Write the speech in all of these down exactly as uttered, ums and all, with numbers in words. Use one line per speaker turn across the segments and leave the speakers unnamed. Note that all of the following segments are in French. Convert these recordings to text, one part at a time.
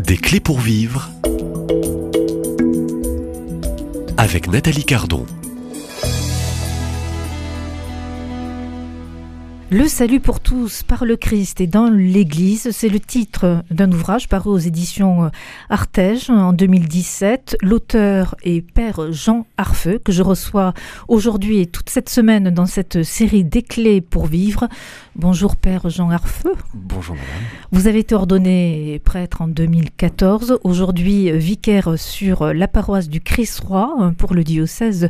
Des clés pour vivre avec Nathalie Cardon.
Le salut pour tous par le Christ et dans l'Église, c'est le titre d'un ouvrage paru aux éditions Artege en deux mille dix-sept. L'auteur est Père Jean Arfeux, que je reçois aujourd'hui et toute cette semaine dans cette série des clés pour vivre. Bonjour Père Jean Arfeux.
Bonjour madame.
Vous avez été ordonné prêtre en deux mille quatorze, aujourd'hui vicaire sur la paroisse du Christ-Roi pour le diocèse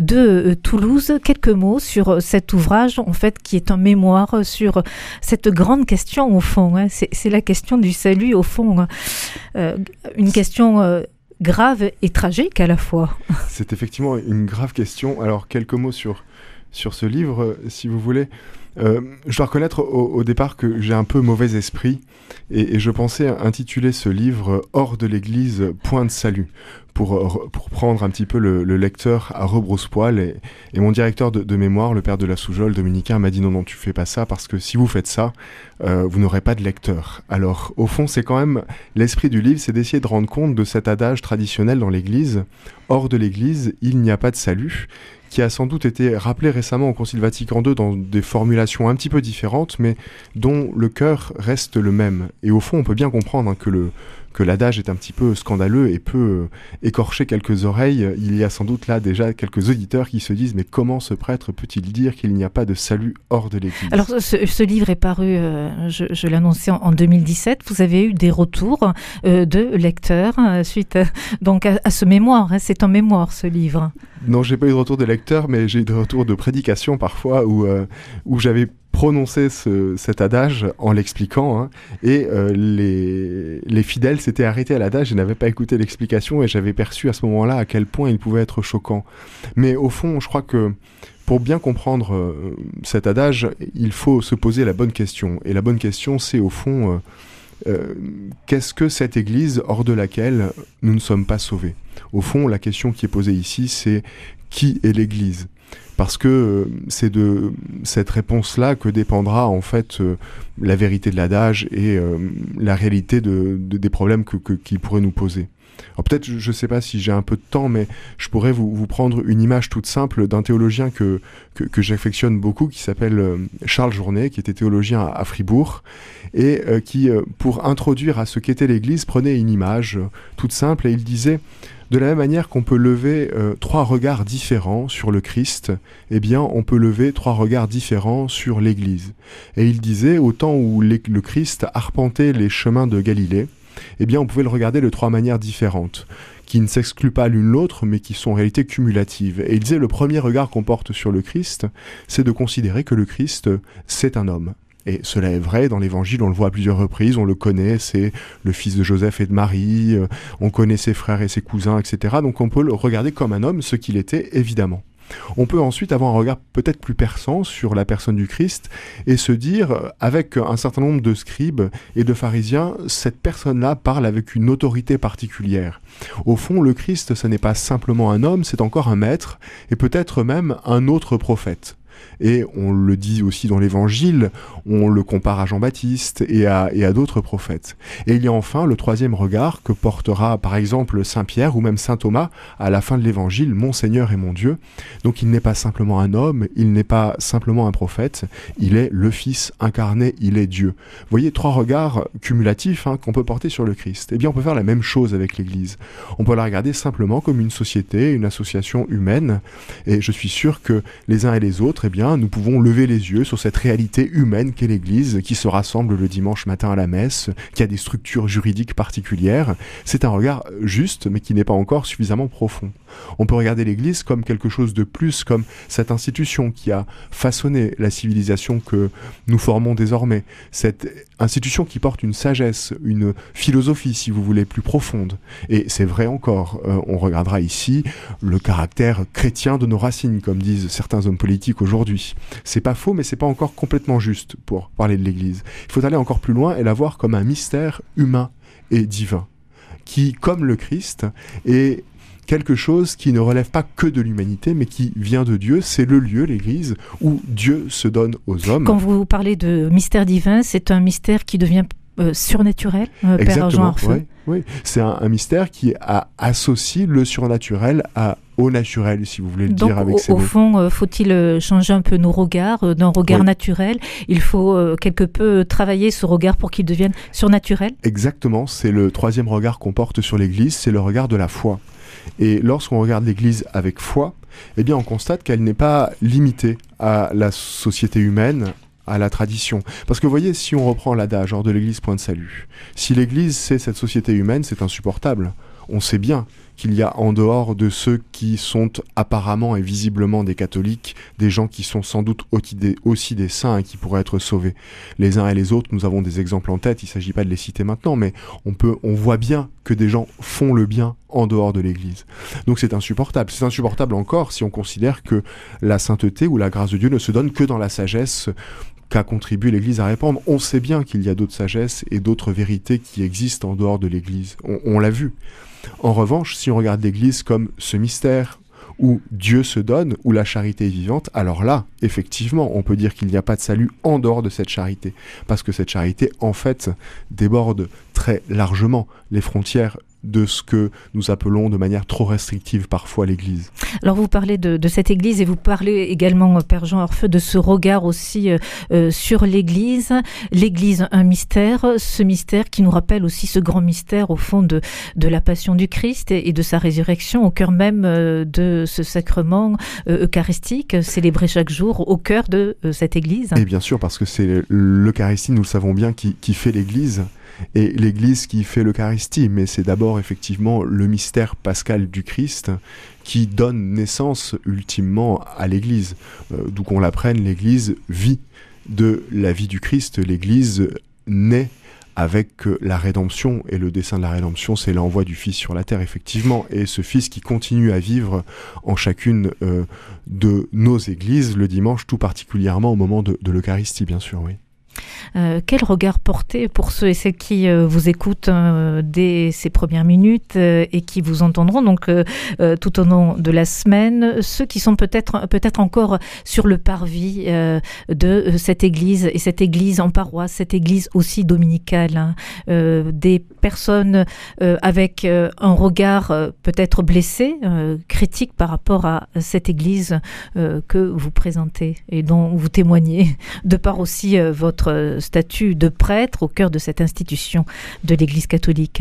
de Toulouse. Quelques mots sur cet ouvrage en fait qui est un mémoire sur cette grande question au fond, hein. c'est, c'est la question du salut au fond, euh, une question euh, grave et tragique à la fois.
C'est effectivement une grave question. Alors quelques mots sur, sur ce livre, euh, si vous voulez. Euh, je dois reconnaître au, au départ que j'ai un peu mauvais esprit et, et je pensais intituler ce livre « Hors de l'Église, point de salut » pour, pour prendre un petit peu le, le lecteur à rebrousse-poil et, et mon directeur de, de mémoire, le père de la Soujole, dominicain, m'a dit « Non, non, tu fais pas ça parce que si vous faites ça, euh, vous n'aurez pas de lecteur. » Alors au fond, c'est quand même l'esprit du livre, c'est d'essayer de rendre compte de cet adage traditionnel dans l'Église « Hors de l'Église, il n'y a pas de salut » qui a sans doute été rappelé récemment au Concile Vatican deux dans des formulations un petit peu différentes, mais dont le cœur reste le même. Et au fond, on peut bien comprendre hein, que, le, que l'adage est un petit peu scandaleux et peut euh, écorcher quelques oreilles. Il y a sans doute là déjà quelques auditeurs qui se disent « Mais comment ce prêtre peut-il dire qu'il n'y a pas de salut hors de l'Église ?»
Alors, ce, ce livre est paru, euh, je, je l'annonçais en, en deux mille dix-sept. Vous avez eu des retours euh, de lecteurs euh, suite à, donc à, à ce mémoire. Hein, c'est un mémoire, ce livre.
Non, j'ai pas eu de retour de lecteurs, mais j'ai eu de retour de prédication parfois où, euh, où j'avais prononcé ce, cet adage en l'expliquant hein, et euh, les, les fidèles s'étaient arrêtés à l'adage et n'avaient pas écouté l'explication et j'avais perçu à ce moment-là à quel point il pouvait être choquant. Mais au fond, je crois que pour bien comprendre euh, cet adage, il faut se poser la bonne question. Et la bonne question, c'est au fond... Euh, Euh, qu'est-ce que cette Église hors de laquelle nous ne sommes pas sauvés ? Au fond, la question qui est posée ici, c'est qui est l'Église ? Parce que euh, c'est de cette réponse-là que dépendra en fait euh, la vérité de l'adage et euh, la réalité de, de, des problèmes que, que, qu'il pourrait nous poser. Alors peut-être, je ne sais pas si j'ai un peu de temps, mais je pourrais vous, vous prendre une image toute simple d'un théologien que, que, que j'affectionne beaucoup, qui s'appelle euh, Charles Journet, qui était théologien à, à Fribourg, et euh, qui, euh, pour introduire à ce qu'était l'Église, prenait une image euh, toute simple, et il disait, de la même manière qu'on peut lever euh, trois regards différents sur le Christ, eh bien on peut lever trois regards différents sur l'Église. Et il disait, au temps où les, le Christ arpentait les chemins de Galilée, eh bien on pouvait le regarder de trois manières différentes, qui ne s'excluent pas l'une l'autre, mais qui sont en réalité cumulatives. Et il disait, le premier regard qu'on porte sur le Christ, c'est de considérer que le Christ, c'est un homme. Et cela est vrai, dans l'Évangile, on le voit à plusieurs reprises, on le connaît, c'est le fils de Joseph et de Marie, euh, on connaît ses frères et ses cousins, et cetera. Donc on peut le regarder comme un homme, ce qu'il était, évidemment. On peut ensuite avoir un regard peut-être plus perçant sur la personne du Christ et se dire, avec un certain nombre de scribes et de pharisiens, cette personne-là parle avec une autorité particulière. Au fond, le Christ, ce n'est pas simplement un homme, c'est encore un maître et peut-être même un autre prophète. Et on le dit aussi dans l'Évangile, on le compare à Jean-Baptiste et à, et à d'autres prophètes. Et il y a enfin le troisième regard que portera par exemple Saint Pierre ou même Saint Thomas à la fin de l'Évangile, « Mon Seigneur et mon Dieu ». Donc il n'est pas simplement un homme, il n'est pas simplement un prophète, il est le Fils incarné, il est Dieu. Vous voyez, trois regards cumulatifs hein, qu'on peut porter sur le Christ. Eh bien on peut faire la même chose avec l'Église. On peut la regarder simplement comme une société, une association humaine, et je suis sûr que les uns et les autres, eh bien, nous pouvons lever les yeux sur cette réalité humaine qu'est l'Église, qui se rassemble le dimanche matin à la messe, qui a des structures juridiques particulières. C'est un regard juste, mais qui n'est pas encore suffisamment profond. On peut regarder l'Église comme quelque chose de plus, comme cette institution qui a façonné la civilisation que nous formons désormais. Cette institution qui porte une sagesse, une philosophie, si vous voulez, plus profonde. Et c'est vrai encore, euh, on regardera ici le caractère chrétien de nos racines, comme disent certains hommes politiques aujourd'hui. C'est pas faux, mais c'est pas encore complètement juste pour parler de l'Église. Il faut aller encore plus loin et la voir comme un mystère humain et divin, qui, comme le Christ, est quelque chose qui ne relève pas que de l'humanité, mais qui vient de Dieu. C'est le lieu, l'Église, où Dieu se donne aux hommes.
Quand vous parlez de mystère divin, c'est un mystère qui devient euh, surnaturel, euh, Père Jean Arfeux.
Oui, oui. C'est un, un mystère qui a, associe le surnaturel à, au naturel, si vous voulez le
Donc,
dire avec
au,
ces
au
mots.
fond, euh, faut-il changer un peu nos regards, euh, d'un regard oui. naturel. Il faut euh, quelque peu travailler ce regard pour qu'il devienne surnaturel.
Exactement, c'est le troisième regard qu'on porte sur l'Église, c'est le regard de la foi. Et lorsqu'on regarde l'Église avec foi, eh bien on constate qu'elle n'est pas limitée à la société humaine, à la tradition. Parce que vous voyez, si on reprend l'adage hors de l'Église, point de salut, si l'Église c'est cette société humaine, c'est insupportable. On sait bien qu'il y a en dehors de ceux qui sont apparemment et visiblement des catholiques, des gens qui sont sans doute aussi des saints et qui pourraient être sauvés. Les uns et les autres, nous avons des exemples en tête, il ne s'agit pas de les citer maintenant, mais on, peut, on voit bien que des gens font le bien en dehors de l'Église. Donc c'est insupportable. C'est insupportable encore si on considère que la sainteté ou la grâce de Dieu ne se donne que dans la sagesse qu'a contribué l'Église à répandre. On sait bien qu'il y a d'autres sagesses et d'autres vérités qui existent en dehors de l'Église. On, on l'a vu. En revanche, si on regarde l'Église comme ce mystère où Dieu se donne, où la charité est vivante, alors là, effectivement, on peut dire qu'il n'y a pas de salut en dehors de cette charité. Parce que cette charité, en fait, déborde très largement les frontières de ce que nous appelons de manière trop restrictive parfois l'Église.
Alors vous parlez de, de cette Église et vous parlez également, Père Jean Arfeux, de ce regard aussi euh, sur l'Église. L'Église, un mystère, ce mystère qui nous rappelle aussi ce grand mystère au fond de, de la passion du Christ et, et de sa résurrection au cœur même euh, de ce sacrement euh, eucharistique célébré chaque jour au cœur de euh, cette Église.
Et bien sûr, parce que c'est l'Eucharistie, nous le savons bien, qui, qui fait l'Église. Et l'Église qui fait l'Eucharistie, mais c'est d'abord effectivement le mystère pascal du Christ qui donne naissance ultimement à l'Église. Euh, d'où qu'on l'apprenne, l'Église vit de la vie du Christ, l'Église naît avec la rédemption, et le dessein de la rédemption, c'est l'envoi du Fils sur la terre, effectivement, et ce Fils qui continue à vivre en chacune euh, de nos églises, le dimanche, tout particulièrement au moment de, de l'Eucharistie, bien sûr, oui.
Euh, quel regard porter pour ceux et celles qui euh, vous écoutent euh, dès ces premières minutes euh, et qui vous entendront donc euh, euh, tout au long de la semaine, ceux qui sont peut-être peut-être encore sur le parvis euh, de euh, cette église et cette église en paroisse, cette église aussi dominicale, hein, euh, des personnes euh, avec euh, un regard euh, peut-être blessé, euh, critique par rapport à cette église euh, que vous présentez et dont vous témoignez, de par aussi euh, votre statut de prêtre au cœur de cette institution de l'Église catholique.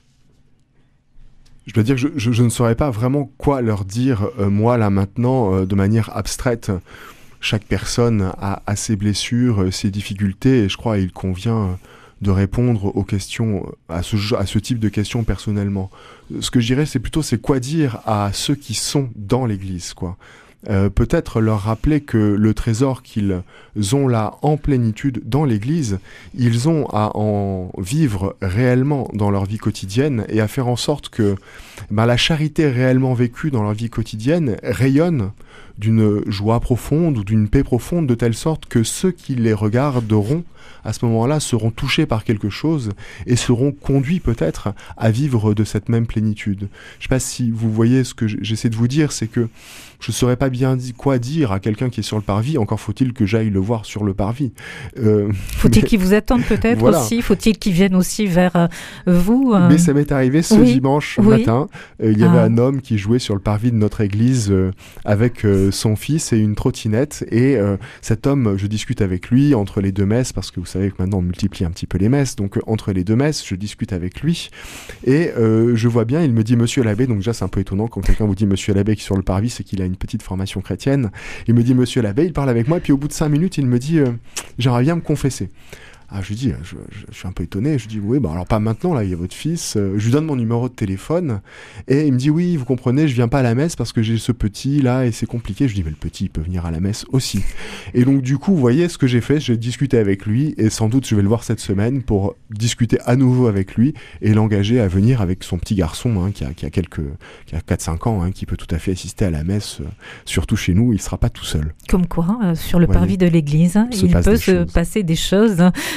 Je dois dire que je, je, je ne saurais pas vraiment quoi leur dire, euh, moi, là, maintenant, euh, de manière abstraite. Chaque personne a, a ses blessures, euh, ses difficultés, et je crois qu'il convient euh, de répondre aux questions, à ce, à ce type de questions personnellement. Ce que je dirais, c'est plutôt, c'est quoi dire à ceux qui sont dans l'Église, quoi. Euh, peut-être leur rappeler que le trésor qu'ils ont là en plénitude dans l'Église, ils ont à en vivre réellement dans leur vie quotidienne et à faire en sorte que bah, la charité réellement vécue dans leur vie quotidienne rayonne d'une joie profonde ou d'une paix profonde, de telle sorte que ceux qui les regarderont à ce moment-là seront touchés par quelque chose et seront conduits peut-être à vivre de cette même plénitude. Je ne sais pas si vous voyez ce que j'essaie de vous dire, c'est que je ne saurais pas bien dit quoi dire à quelqu'un qui est sur le parvis, encore faut-il que j'aille le voir sur le parvis. Euh,
faut-il mais... qu'il vous attende peut-être voilà. aussi, faut-il qu'il vienne aussi vers euh, vous euh...
Mais ça m'est arrivé ce oui. dimanche oui. matin, euh, il y avait ah. un homme qui jouait sur le parvis de notre église euh, avec euh, son fils et une trottinette, et euh, cet homme, je discute avec lui entre les deux messes, parce que vous savez que maintenant on multiplie un petit peu les messes, donc euh, entre les deux messes, je discute avec lui, et euh, je vois bien, il me dit monsieur l'abbé, donc déjà c'est un peu étonnant quand quelqu'un vous dit monsieur l'abbé qui est sur le parvis, c'est qu'il a une petite formation chrétienne. Il me dit monsieur l'abbé, il parle avec moi, et puis au bout de cinq minutes, il me dit euh, j'aimerais bien me confesser. Ah, je lui dis, je, je, je suis un peu étonné, je lui dis, oui, bah alors pas maintenant, là, il y a votre fils, euh, je lui donne mon numéro de téléphone, et il me dit, oui, vous comprenez, je viens pas à la messe parce que j'ai ce petit, là, et c'est compliqué. Je dis, mais le petit, il peut venir à la messe aussi. Et donc, du coup, vous voyez, ce que j'ai fait, j'ai discuté avec lui, et sans doute, je vais le voir cette semaine pour discuter à nouveau avec lui, et l'engager à venir avec son petit garçon, hein, qui a, qui a quelques, qui a quatre cinq ans, hein, qui peut tout à fait assister à la messe, euh, surtout chez nous, il sera pas tout seul.
Comme quoi, euh, sur le parvis de l'église, hein, il peut se choses. passer des choses, hein,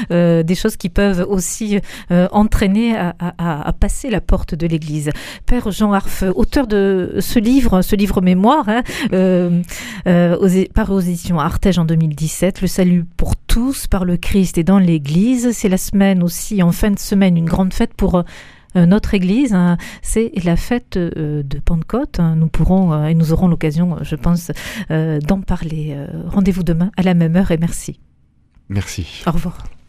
euh, des choses qui peuvent aussi euh, entraîner à, à, à passer la porte de l'Église. Père Jean Arf, auteur de ce livre, ce livre mémoire, hein, euh, euh, aux, paru aux éditions Artege en deux mille dix-sept, Le salut pour tous par le Christ et dans l'Église. C'est la semaine aussi, en fin de semaine, une grande fête pour euh, notre Église, hein, c'est la fête euh, de Pentecôte. Nous pourrons euh, et nous aurons l'occasion, je pense, euh, d'en parler. Euh, rendez-vous demain à la même heure et merci.
Merci.
Au revoir.